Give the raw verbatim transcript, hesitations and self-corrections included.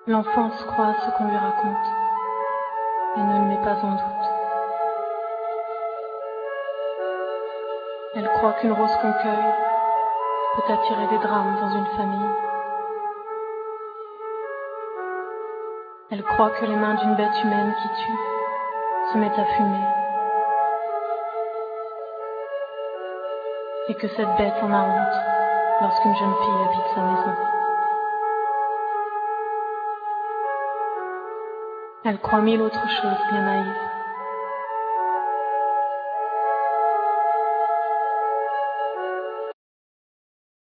L'enfance croit à ce qu'on lui raconte et ne le met pas en doute. Elle croit qu'une rose qu'on cueille peut attirer des drames dans une famille. Elle croit que les mains d'une bête humaine qui tue se mettent à fumer et que cette bête en a honte lorsqu'une jeune fille habite sa maison. Elle croit mille autres choses bien naïves.